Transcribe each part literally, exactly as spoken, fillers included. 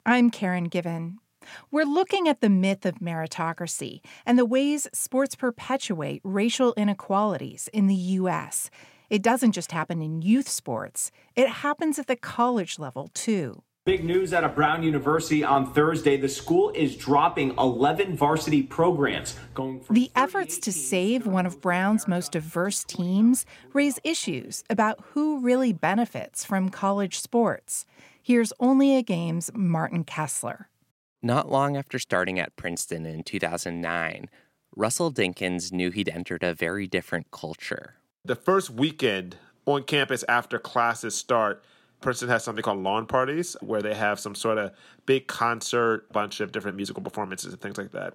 I'm Karen Given. We're looking at the myth of meritocracy and the ways sports perpetuate racial inequalities in the U S. It doesn't just happen in youth sports. It happens at the college level, too. Big news out of Brown University on Thursday. The school is dropping eleven varsity programs. Going from the efforts to save one of Brown's most diverse teams raise issues about who really benefits from college sports. Here's Only a Game's Martin Kessler. Not long after starting at Princeton in two thousand nine, Russell Dinkins knew he'd entered a very different culture. The first weekend on campus after classes start, Princeton has something called lawn parties, where they have some sort of big concert, bunch of different musical performances and things like that.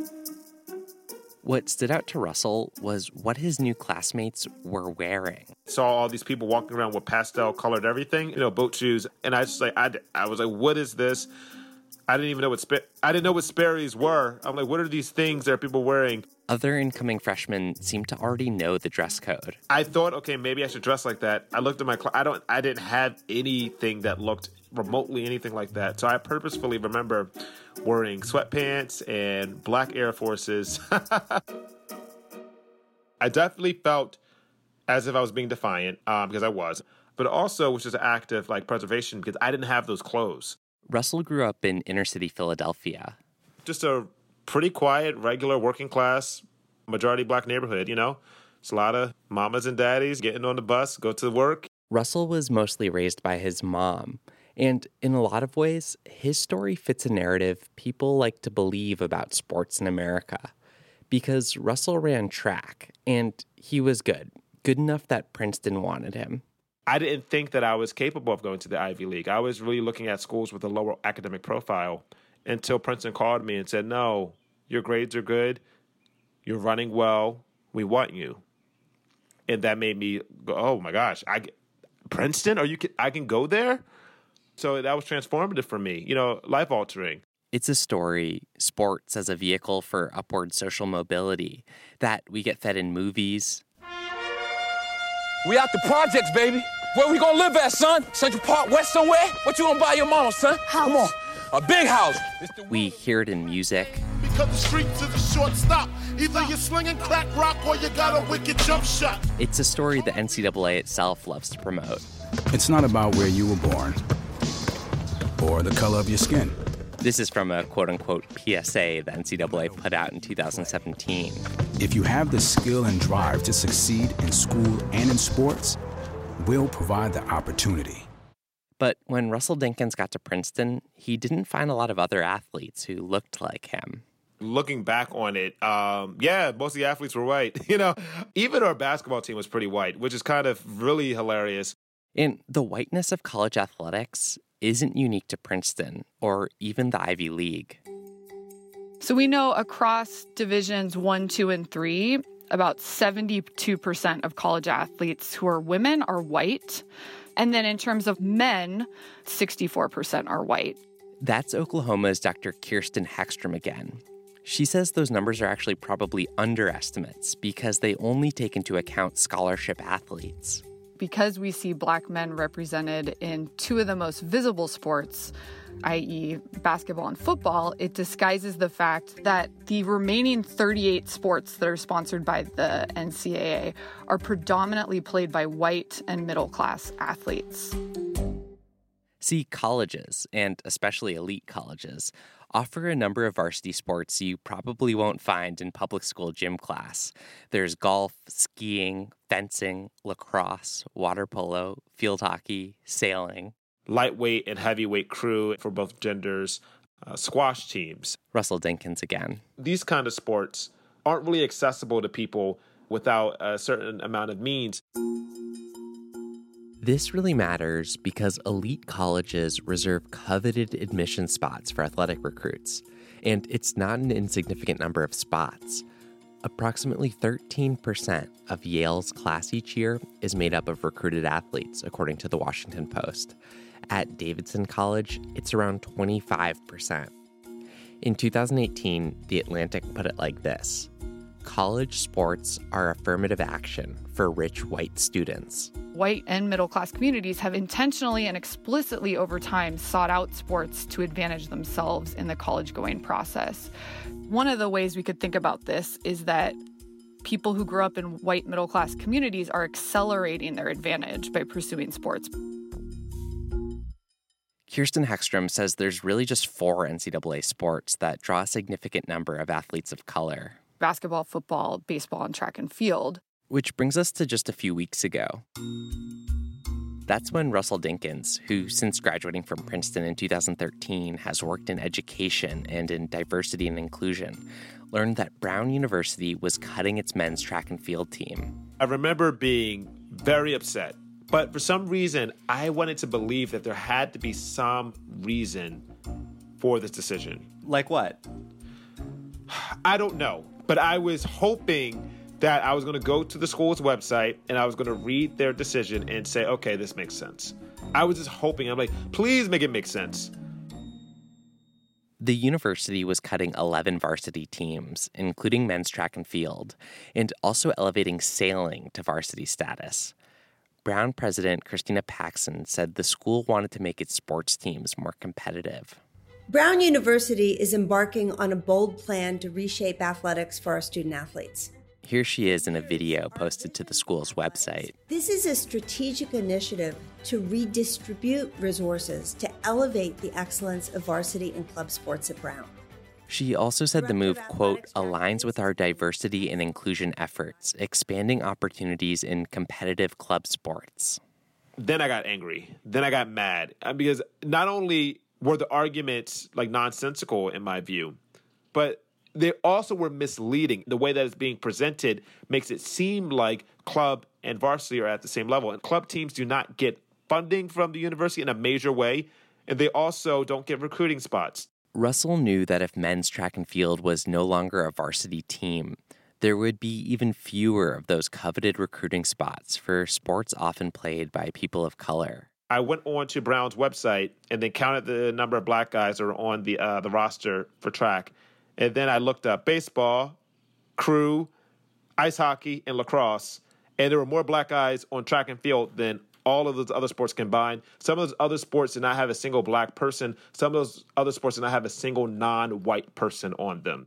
What stood out to Russell was what his new classmates were wearing. Saw all these people walking around with pastel-colored everything, you know, boat shoes, and I just like, I, I was like, what is this? I didn't even know what Sp- I didn't know what Sperry's were. I'm like, what are these things that are people wearing? Other incoming freshmen seemed to already know the dress code. I thought, okay, maybe I should dress like that. I looked at my class. I don't. I didn't have anything that looked remotely anything like that. So I purposefully remember wearing sweatpants and black Air Forces. I definitely felt as if I was being defiant, um, because I was, but also was just an act of like preservation because I didn't have those clothes. Russell grew up in inner-city Philadelphia. Just a pretty quiet, regular, working-class, majority black neighborhood, you know? It's a lot of mamas and daddies getting on the bus, go to work. Russell was mostly raised by his mom. And in a lot of ways, his story fits a narrative people like to believe about sports in America. Because Russell ran track, and he was good. Good enough that Princeton wanted him. I didn't think that I was capable of going to the Ivy League. I was really looking at schools with a lower academic profile until Princeton called me and said, no, your grades are good. You're running well. We want you. And that made me go, oh, my gosh, I, Princeton? Are you? I can go there? So that was transformative for me, you know, life-altering. It's a story, sports as a vehicle for upward social mobility, that we get fed in movies. We out the projects, baby. Where we gonna live at, son? Central Park West somewhere? What you gonna buy your mama, son? House. Come on. A big house. We hear it in music. Because the streets is a short stop. Either you're slinging crack rock or you got a wicked jump shot. It's a story the N C double A itself loves to promote. It's not about where you were born or the color of your skin. This is from a quote-unquote P S A the N C double A put out in two thousand seventeen. If you have the skill and drive to succeed in school and in sports, we'll provide the opportunity. But when Russell Dinkins got to Princeton, he didn't find a lot of other athletes who looked like him. Looking back on it, um, yeah, most of the athletes were white. You know, even our basketball team was pretty white, which is kind of really hilarious. And the whiteness of college athletics isn't unique to Princeton or even the Ivy League. So we know across divisions one, two, and three, about seventy-two percent of college athletes who are women are white. And then in terms of men, sixty-four percent are white. That's Oklahoma's Doctor Kirsten Hextrom again. She says those numbers are actually probably underestimates because they only take into account scholarship athletes. Because we see black men represented in two of the most visible sports, that is basketball and football, it disguises the fact that the remaining thirty-eight sports that are sponsored by the N C double A are predominantly played by white and middle-class athletes. See, colleges, and especially elite colleges, offer a number of varsity sports you probably won't find in public school gym class. There's golf, skiing, fencing, lacrosse, water polo, field hockey, sailing. Lightweight and heavyweight crew for both genders, uh, squash teams. Russell Dinkins again. These kind of sports aren't really accessible to people without a certain amount of means. This really matters because elite colleges reserve coveted admission spots for athletic recruits, and it's not an insignificant number of spots. Approximately thirteen percent of Yale's class each year is made up of recruited athletes, according to the Washington Post. At Davidson College, it's around twenty-five percent. In two thousand eighteen, The Atlantic put it like this: college sports are affirmative action for rich white students. White and middle-class communities have intentionally and explicitly over time sought out sports to advantage themselves in the college-going process. One of the ways we could think about this is that people who grew up in white middle-class communities are accelerating their advantage by pursuing sports. Kirsten Hextrom says there's really just four N C double A sports that draw a significant number of athletes of color. Basketball, football, baseball, and track and field. Which brings us to just a few weeks ago. That's when Russell Dinkins, who since graduating from Princeton in two thousand thirteen has worked in education and in diversity and inclusion, learned that Brown University was cutting its men's track and field team. I remember being very upset, but for some reason, I wanted to believe that there had to be some reason for this decision. Like what? I don't know, but I was hoping that I was going to go to the school's website and I was going to read their decision and say, okay, this makes sense. I was just hoping. I'm like, please make it make sense. The university was cutting eleven varsity teams, including men's track and field, and also elevating sailing to varsity status. Brown president Christina Paxson said the school wanted to make its sports teams more competitive. Brown University is embarking on a bold plan to reshape athletics for our student athletes. Here she is in a video posted to the school's website. This is a strategic initiative to redistribute resources to elevate the excellence of varsity and club sports at Brown. She also said the move, quote, aligns with our diversity and inclusion efforts, expanding opportunities in competitive club sports. Then I got angry. Then I got mad because not only were the arguments like nonsensical in my view, but they also were misleading. The way that it's being presented makes it seem like club and varsity are at the same level. And club teams do not get funding from the university in a major way, and they also don't get recruiting spots. Russell knew that if men's track and field was no longer a varsity team, there would be even fewer of those coveted recruiting spots for sports often played by people of color. I went on to Brown's website and then counted the number of black guys that were on the uh, the roster for track. And then I looked up baseball, crew, ice hockey, and lacrosse. And there were more black guys on track and field than all of those other sports combined. Some of those other sports did not have a single black person. Some of those other sports did not have a single non-white person on them.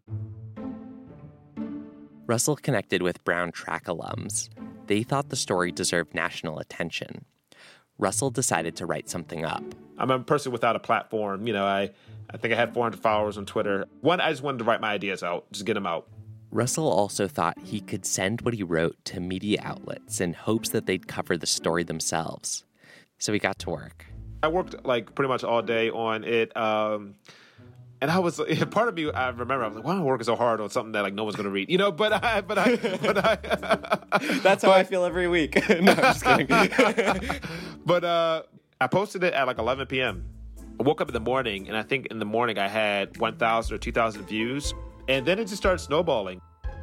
Russell connected with Brown track alums. They thought the story deserved national attention. Russell decided to write something up. I'm a person without a platform. You know, I, I think I had four hundred followers on Twitter. One, I just wanted to write my ideas out, just get them out. Russell also thought he could send what he wrote to media outlets in hopes that they'd cover the story themselves. So he got to work. I worked like pretty much all day on it. Um, and I was, part of me, I remember, I was like, why am I working so hard on something that like no one's going to read? You know, but I, but I, but I. That's how but, I feel every week. No, I'm just kidding. But uh, I posted it at like eleven p.m. I woke up in the morning, and I think in the morning I had one thousand or two thousand views. And then it just started snowballing.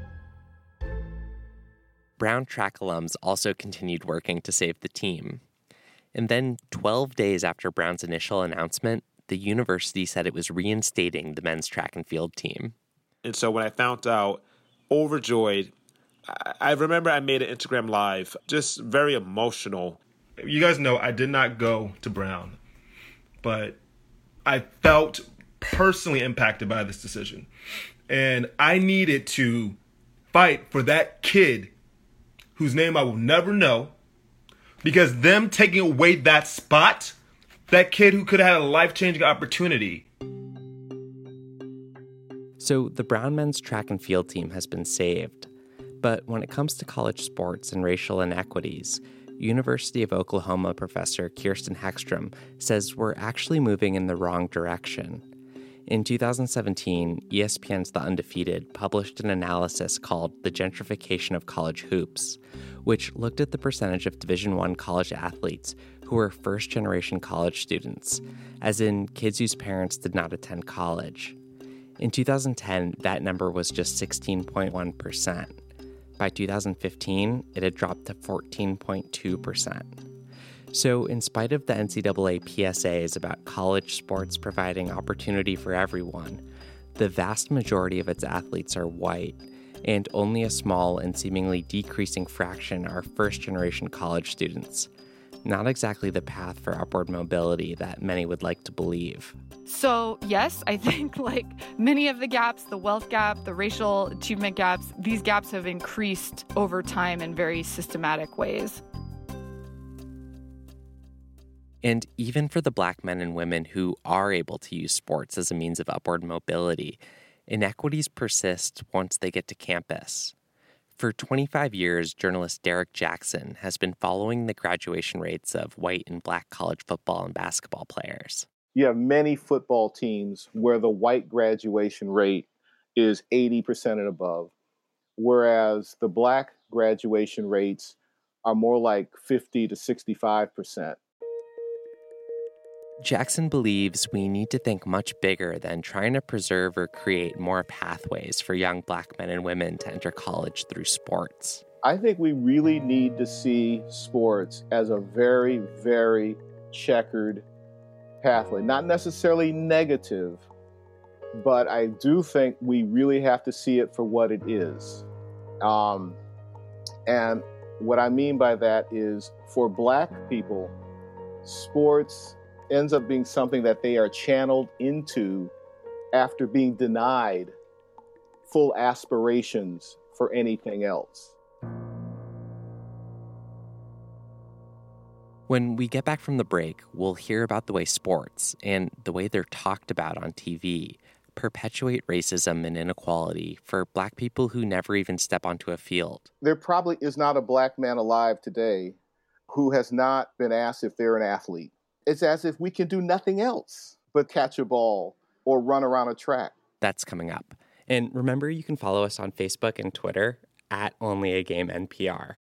Brown track alums also continued working to save the team. And then twelve days after Brown's initial announcement, the university said it was reinstating the men's track and field team. And so when I found out, overjoyed, I, I remember I made an Instagram Live, just very emotional. You guys know I did not go to Brown, but I felt personally impacted by this decision. And I needed to fight for that kid whose name I will never know, because them taking away that spot, that kid who could have had a life-changing opportunity. So the Brown men's track and field team has been saved. But when it comes to college sports and racial inequities, University of Oklahoma professor Kirsten Hextrom says we're actually moving in the wrong direction. In two thousand seventeen, E S P N's The Undefeated published an analysis called The Gentrification of College Hoops, which looked at the percentage of Division I college athletes who were first-generation college students, as in kids whose parents did not attend college. In two thousand ten, that number was just sixteen point one percent. By two thousand fifteen, it had dropped to fourteen point two percent. So in spite of the N C double A P S As about college sports providing opportunity for everyone, the vast majority of its athletes are white, and only a small and seemingly decreasing fraction are first-generation college students. Not exactly the path for upward mobility that many would like to believe. So, yes, I think like many of the gaps, the wealth gap, the racial achievement gaps, these gaps have increased over time in very systematic ways. And even for the Black men and women who are able to use sports as a means of upward mobility, inequities persist once they get to campus. For twenty-five years, journalist Derek Jackson has been following the graduation rates of white and Black college football and basketball players. You have many football teams where the white graduation rate is eighty percent and above, whereas the Black graduation rates are more like fifty to sixty-five percent. Jackson believes we need to think much bigger than trying to preserve or create more pathways for young Black men and women to enter college through sports. I think we really need to see sports as a very, very checkered pathway. Not necessarily negative, but I do think we really have to see it for what it is. Um, and what I mean by that is, for Black people, sports ends up being something that they are channeled into after being denied full aspirations for anything else. When we get back from the break, we'll hear about the way sports, and the way they're talked about on T V, perpetuate racism and inequality for Black people who never even step onto a field. There probably is not a Black man alive today who has not been asked if they're an athlete. It's as if we can do nothing else but catch a ball or run around a track. That's coming up. And remember, you can follow us on Facebook and Twitter at Only a Game N P R.